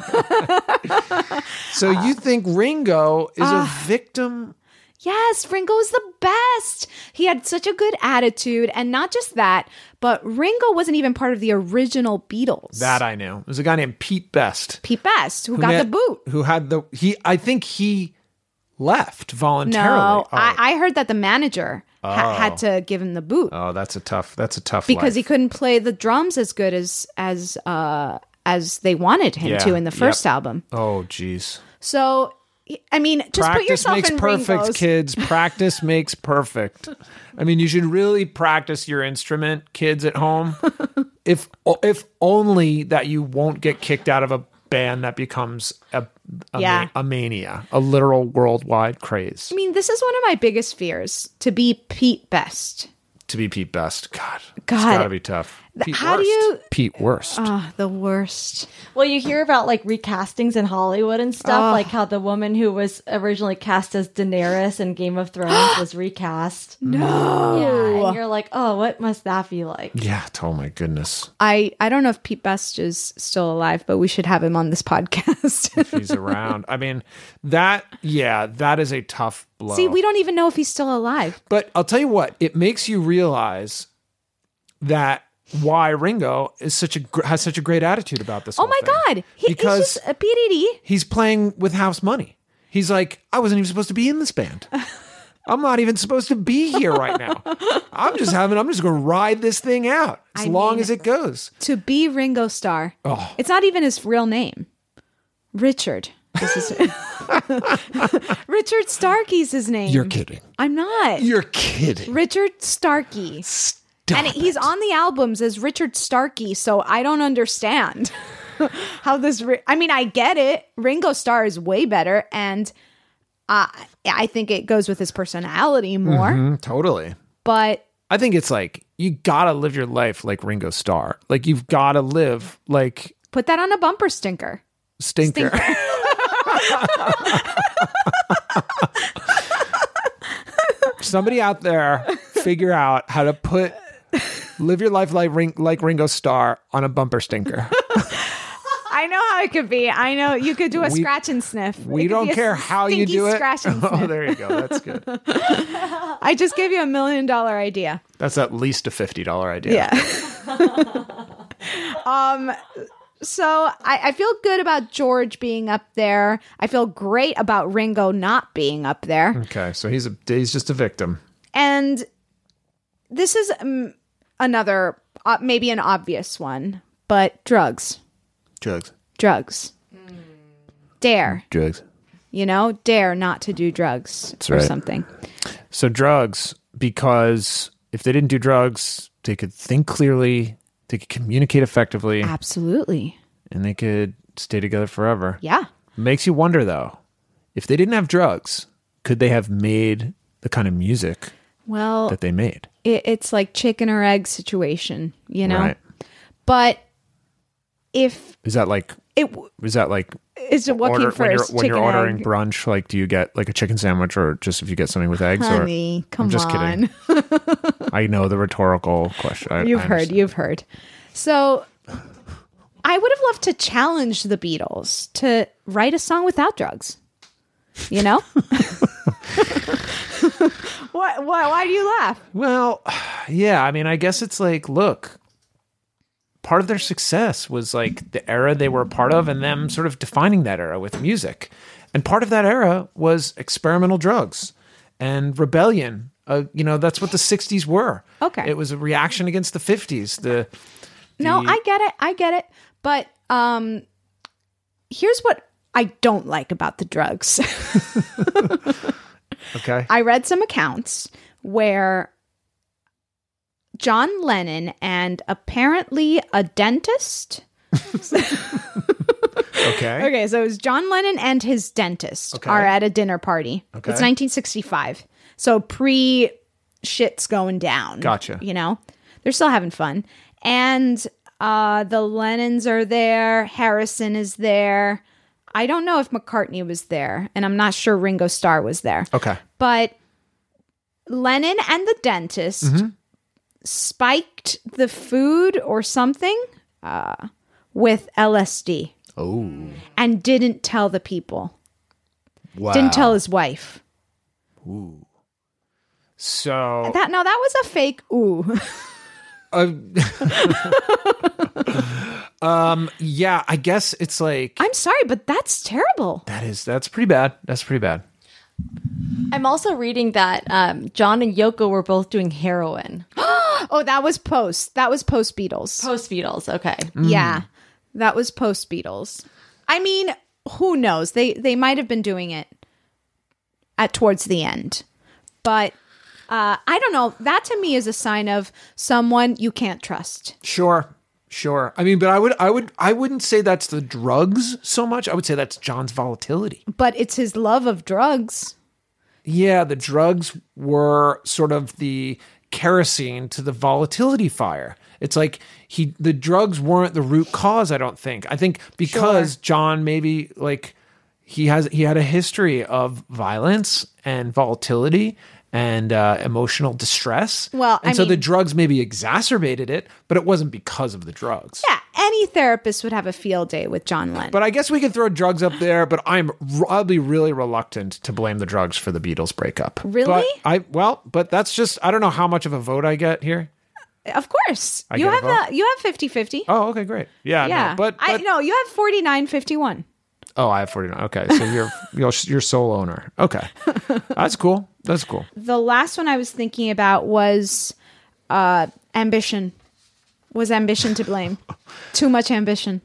So you think Ringo is uh, a victim? Yes, Ringo is the best. He had such a good attitude. And not just that, but Ringo wasn't even part of the original Beatles. That I knew. There's a guy named Pete Best. Pete Best, who, who got had, the boot. Who had the, he, I think he left voluntarily. No, oh. I, I heard that the manager ha- Oh. had to give him the boot. Oh, that's a tough, that's a tough because life. he couldn't play the drums as good as, as, uh, as they wanted him Yeah, to in the first yep. album. Oh, geez. So, I mean, just practice put yourself makes in perfect, Ringo's. kids. Practice makes perfect. I mean, you should really practice your instrument, kids at home. if if only that you won't get kicked out of a band that becomes a a, Yeah. ma- a mania, a literal worldwide craze. I mean, this is one of my biggest fears, to be Pete Best. To be Pete Best, God, it's God. gotta be tough. Pete How do Worst. you- Pete Worst? Oh, the worst. Well, you hear about like recastings in Hollywood and stuff, Oh. like how the woman who was originally cast as Daenerys in Game of Thrones was recast. No. Yeah, and you're like, oh, what must that be like? Yeah. Oh my goodness. I, I don't know if Pete Best is still alive, but we should have him on this podcast. If he's around, I mean, that. Yeah, that is a tough blow. See, we don't even know if he's still alive. But I'll tell you what, it makes you realize that why Ringo is such a gr- has such a great attitude about this. Oh whole my thing. God. He, because he's just a P D D. he's playing with house money. He's like, I wasn't even supposed to be in this band. I'm not even supposed to be here right now. I'm just having. I'm just going to ride this thing out as I long mean- as it goes. To be Ringo Starr. Oh. It's not even his real name. Richard. This is Richard Starkey's his name. You're kidding. I'm not. You're kidding. Richard Starkey. Stop and he's on the albums as Richard Starkey, so I don't understand how this. Ri- I mean, I get it. Ringo Starr is way better, and uh, I think it goes with his personality more. Mhm, totally. But I think it's like you gotta live your life like Ringo Starr. Like you've gotta live like put that on a bumper stinker. Stinker. Stinker. Somebody out there figure out how to put live your life like Ring, like Ringo Starr on a bumper stinker. I know how it could be. I know you could do a We- scratch and sniff. It We could don't be a care how you stinky do it. Scratch and Oh, sniff. there you go. That's good. I just gave you a million dollar idea. That's at least a fifty dollar idea. Yeah. um. So I, I feel good about George being up there. I feel great about Ringo not being up there. Okay, so he's a he's just a victim. And this is um, another, uh, maybe an obvious one, but drugs. Drugs. Drugs. dare. Drugs. You know, dare not to do drugs That's or right. something. So drugs, because if they didn't do drugs, they could think clearly, they could communicate effectively, Absolutely. and they could stay together forever. Yeah. Makes you wonder, though, if they didn't have drugs, could they have made the kind of music Well, that they made? it, it's like chicken or egg situation, you know? Right. But if Is that like it is that like is it what order, came when you're first, when you're chicken or ordering egg? brunch? Like, do you get like a chicken sandwich, or just if you get something with eggs? Honey, or come I'm just on. kidding. I know the rhetorical question. I, You've I heard, understand. you've heard. So I would have loved to challenge the Beatles to write a song without drugs. You know? Why, why, why do you laugh? Well, yeah. I mean, I guess it's like, look, part of their success was like the era they were a part of, and them sort of defining that era with music. And part of that era was experimental drugs and rebellion. Uh, you know, that's what the sixties were. Okay. It was a reaction against the fifties. The, No, the- I get it. I get it. But um, here's what I don't like about the drugs. Okay. I read some accounts where John Lennon and apparently a dentist. Okay. Okay, so it was John Lennon and his dentist Okay. are at a dinner party. Okay. It's nineteen sixty-five. So pre shit's going down. Gotcha. You know, they're still having fun. And uh, the Lennons are there. Harrison is there. I don't know if McCartney was there, and I'm not sure Ringo Starr was there. Okay. But Lennon and the dentist Mhm. spiked the food or something uh, with L S D Oh. and didn't tell the people. Wow. Didn't tell his wife. Ooh. So That no, that was a fake ooh. Uh, um. Yeah. I guess it's like I'm sorry, but that's terrible. that is that's pretty bad. That's pretty bad. I'm also reading that um, John and Yoko were both doing heroin. Oh, that was post. That was post Beatles. Post Beatles, okay. Yeah. That was post Beatles. I mean, who knows? They they might have been doing it at towards the end. But uh, I don't know. That to me is a sign of someone you can't trust. Sure. Sure. I mean, but I would, I would, I wouldn't say that's the drugs so much. I would say that's John's volatility. But it's his love of drugs. Yeah, the drugs were sort of the kerosene to the volatility fire. It's like he, the drugs weren't the root cause. I don't think. I think because Sure. John maybe like he has, he had a history of violence and volatility and uh, emotional distress. Well, and I so the mean- drugs maybe exacerbated it, but it wasn't because of the drugs. Yeah, any therapist would have a field day with John Lennon. But I guess we could throw drugs up there, but I'm I'll be really reluctant to blame the drugs for the Beatles breakup. Really? But I well, but that's just I don't know how much of a vote I get here. Of course. I you get a have vote? the, you have fifty-fifty. Oh, okay, great. Yeah, yeah. no, but, but I no, you have forty-nine fifty-one. oh, I have forty-nine. Okay, so you're you're you're sole owner. Okay, that's cool. That's cool. The last one I was thinking about was uh, ambition. Was ambition to blame? Too much ambition.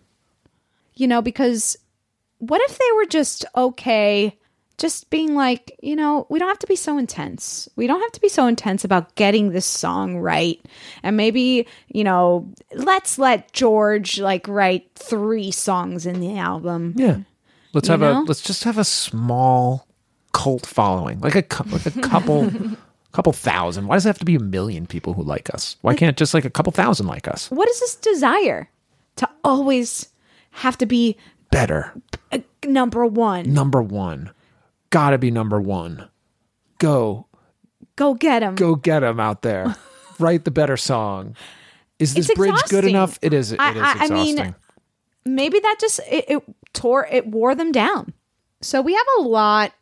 You know, because what if they were just okay, just being like, you know, we don't have to be so intense. We don't have to be so intense about getting this song right. And maybe, you know, let's let George like write three songs in the album. Yeah, let's You have know? a let's just have a small cult following, like a cou- like a couple. Couple thousand. Why does it have to be a million people who like us? Why can't just like a couple thousand like us? What is this desire to always have to be Better. uh, number one? Number one. Gotta be number one. Go. Go get him. Go get them out there. Write the better song. Is this It's bridge good exhausting. enough? It is. It I- is I- I exhausting. mean, Maybe that just it, it tore it wore them down. So we have a lot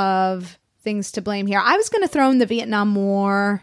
of things to blame here. I was going to throw in the Vietnam War.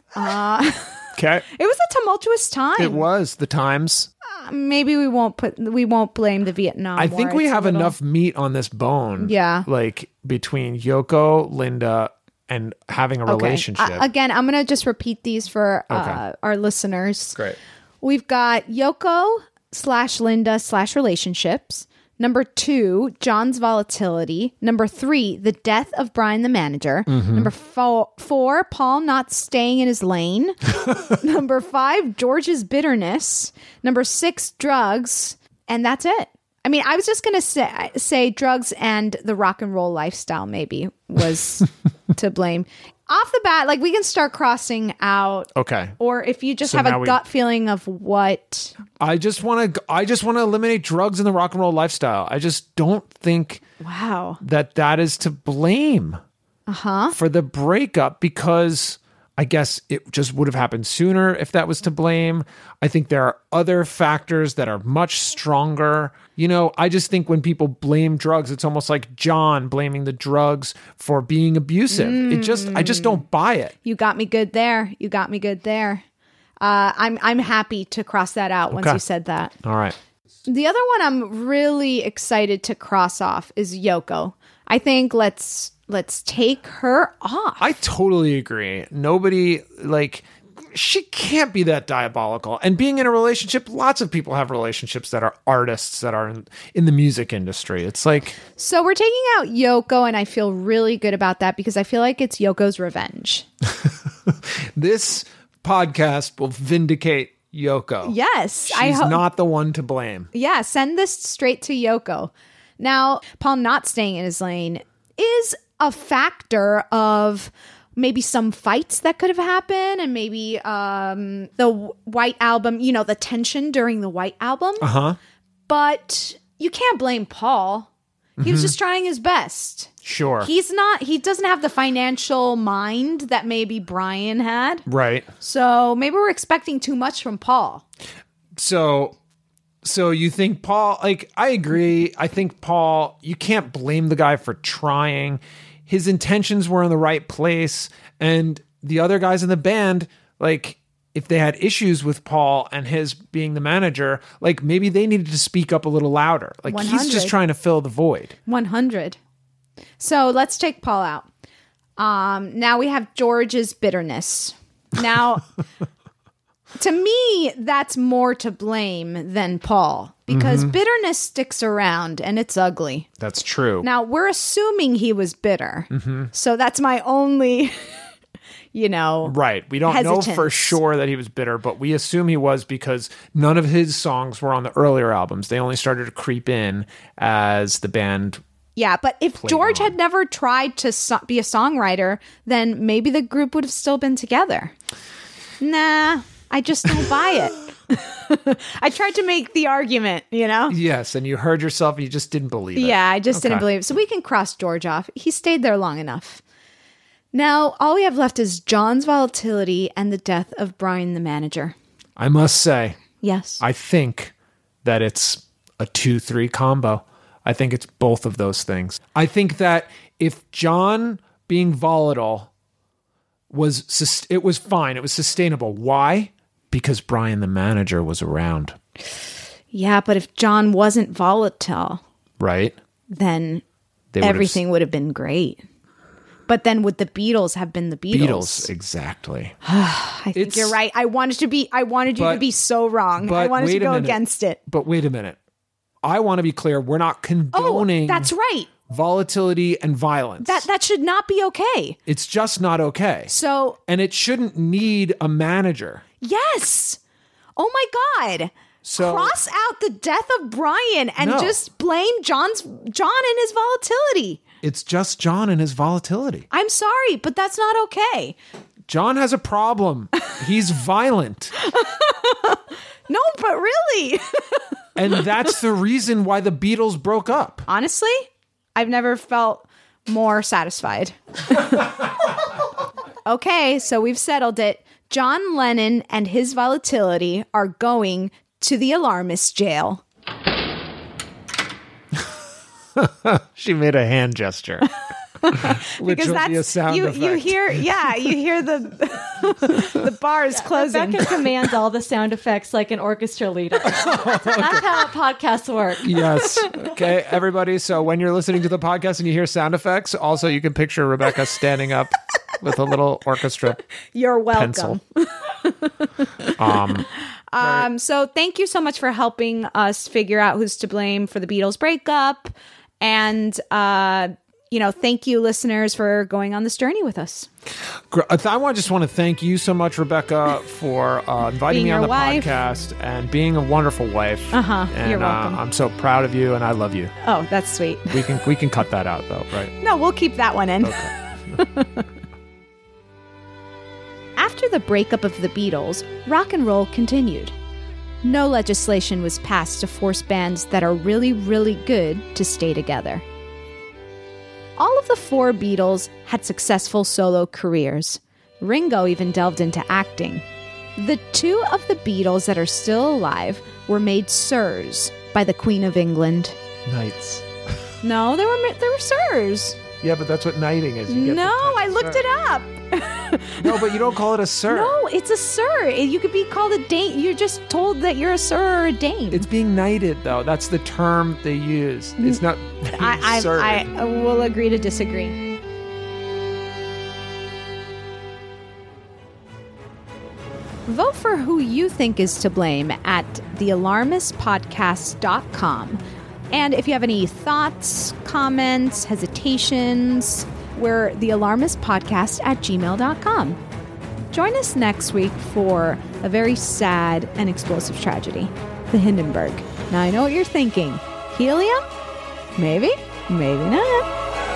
Uh, Okay. it was a tumultuous time. It was the times. Uh, maybe we won't put we won't blame the Vietnam I War. think we It's a have little- enough meat on this bone. Yeah. Like between Yoko, Linda, and having a Okay. relationship. Uh, again, I'm going to just repeat these for uh, Okay. our listeners. Great. We've got Yoko slash Linda slash relationships, Number two, John's volatility. Number three, the death of Brian the manager. Mm-hmm. Number four, four, Paul not staying in his lane. Number five, George's bitterness. Number six, drugs. And that's it. I mean, I was just going to say, say drugs and the rock and roll lifestyle maybe was to blame. Off the bat, like we can start crossing out. Okay. Or if you just So have a now we- gut feeling of what. I just want to. I just want to eliminate drugs in the rock and roll lifestyle. I just don't think Wow. that that is to blame Uh-huh. for the breakup, because I guess it just would have happened sooner if that was to blame. I think there are other factors that are much stronger. You know, I just think when people blame drugs, it's almost like John blaming the drugs for being abusive. It just, I just don't buy it. You got me good there. You got me good there. Uh, I'm I'm happy to cross that out once Okay. you said that. All right. The other one I'm really excited to cross off is Yoko. I think let's let's take her off. I totally agree. Nobody, like, she can't be that diabolical. And being in a relationship, lots of people have relationships that are artists that are in, in the music industry. It's like, So we're taking out Yoko, and I feel really good about that because I feel like it's Yoko's revenge. this podcast will vindicate Yoko. Yes, She's I hope. not the one to blame. Yeah, send this straight to Yoko. Now, Paul not staying in his lane is a factor of maybe some fights that could have happened, and maybe um, the White Album, you know, the tension during the White Album. Uh-huh. But you can't blame Paul. He was Mhm. just trying his best. Sure. He's not, he doesn't have the financial mind that maybe Brian had. Right. So maybe we're expecting too much from Paul. So, so you think Paul, like, I agree. I think Paul, you can't blame the guy for trying. His intentions were in the right place. And the other guys in the band, like, if they had issues with Paul and his being the manager, like, maybe they needed to speak up a little louder. Like, one he's just hundred. trying to fill the void. one hundred. So let's take Paul out. Um, now we have George's bitterness. Now, to me, that's more to blame than Paul because Mhm. bitterness sticks around and it's ugly. That's true. Now, we're assuming he was bitter. hmm So that's my only, you know. Right. We don't know for hesitance. sure that he was bitter, but we assume he was because none of his songs were on the earlier albums. They only started to creep in as the band. Yeah, but if Played George had never tried to so- be a songwriter, then maybe the group would have still been together. Nah, I just don't buy it. I tried to make the argument, you know? Yes, and you heard yourself and you just didn't believe it. Yeah, I just didn't Okay. believe it. So we can cross George off. He stayed there long enough. Now, all we have left is John's volatility and the death of Brian the manager. I must say, Yes. I think that it's a two three combo. I think it's both of those things. I think that if John being volatile was, sus- it was fine. It was sustainable. Why? Because Brian the manager was around, Yeah, but if John wasn't volatile, right? then They would have everything would have been great. But then would the Beatles have been the Beatles? Beatles, exactly. I think It's- you're right. I wanted to be I wanted you to But- be so wrong. I But wanted to wait a go minute. against it. But wait a minute. I want to be clear. We're not condoning That's right. volatility and violence. That that should not be okay. It's just not okay. So, And it shouldn't need a manager. yes. Oh my God. So Cross out the death of Brian and No. just blame John's John and his volatility. it's just John and his volatility. I'm sorry, but that's not okay. John has a problem. He's violent. No, but really. And that's the reason why the Beatles broke up. Honestly, I've never felt more satisfied. Okay, so we've settled it. John Lennon and his volatility are going to the alarmist jail. She made a hand gesture. Which Because will that's be a sound you. effect. You hear, yeah, you hear the the bars closing. Rebecca commands all the sound effects like an orchestra leader. That's how podcasts work. Yes. Okay, everybody. So when you're listening to the podcast and you hear sound effects, also you can picture Rebecca standing up with a little orchestra You're welcome. pencil. Um, Um, Right. So thank you so much for helping us figure out who's to blame for the Beatles breakup. And, uh, you know, thank you, listeners, for going on this journey with us. I want just want to thank you so much, Rebecca, for uh, inviting Being me on your the wife. podcast and being a wonderful wife. Uh-huh. And, You're welcome. Uh, I'm so proud of you, and I love you. Oh, that's sweet. We can we can cut that out, though, right? No, we'll keep that one in. Okay. After the breakup of the Beatles, rock and roll continued. No legislation was passed to force bands that are really, really good to stay together. All of the four Beatles had successful solo careers. Ringo even delved into acting. The two of the Beatles that are still alive were made sirs by the Queen of England. Knights. No, they were they were sirs. Yeah, but that's what knighting is. You get No, the I looked sir. it up. No, but you don't call it a sir. No, it's a sir. You could be called a dame. You're just told that you're a sir or a dame. It's being knighted, though. That's the term they use. It's not being I, served. I, I will agree to disagree. Vote for who you think is to blame at the alarmist podcast dot com. And if you have any thoughts, comments, hesitations, we're the alarmist podcast at gmail dot com. Join us next week for a very sad and explosive tragedy, the Hindenburg. Now, I know what you're thinking. Helium? Maybe, maybe not.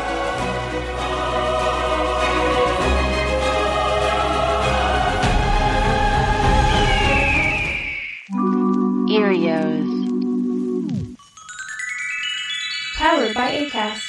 Erios. Powered by Acast.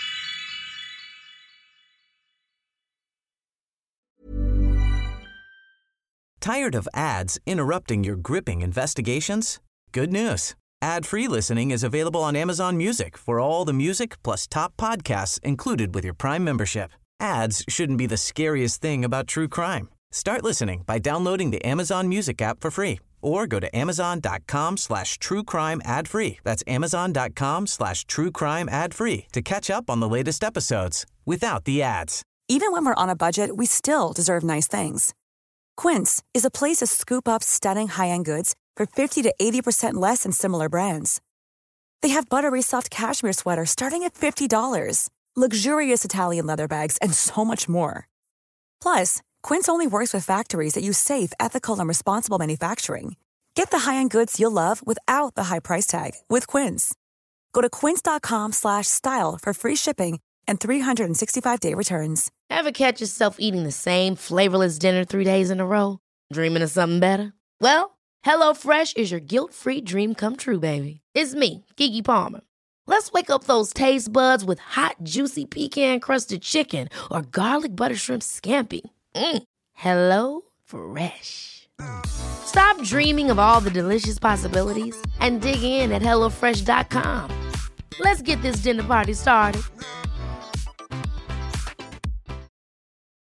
Tired of ads interrupting your gripping investigations? Good news. Ad-free listening is available on Amazon Music for all the music plus top podcasts included with your Prime membership. Ads shouldn't be the scariest thing about true crime. Start listening by downloading the Amazon Music app for free or go to amazon.com slash true crime ad free. That's amazon.com slash true crime ad free to catch up on the latest episodes without the ads. Even when we're on a budget, we still deserve nice things. Quince is a place to scoop up stunning high-end goods for fifty to eighty percent less than similar brands. They have buttery soft cashmere sweaters starting at fifty dollars, luxurious Italian leather bags, and so much more. Plus, Quince only works with factories that use safe, ethical, and responsible manufacturing. Get the high-end goods you'll love without the high price tag with Quince. Go to quince.com slash style for free shipping and three sixty-five day returns. Ever catch yourself eating the same flavorless dinner three days in a row? Dreaming of something better? Well, HelloFresh is your guilt-free dream come true, baby. It's me, Keke Palmer. Let's wake up those taste buds with hot, juicy pecan-crusted chicken or garlic butter shrimp scampi. Mm. Hello Fresh. Stop dreaming of all the delicious possibilities and dig in at hello fresh dot com. Let's get this dinner party started.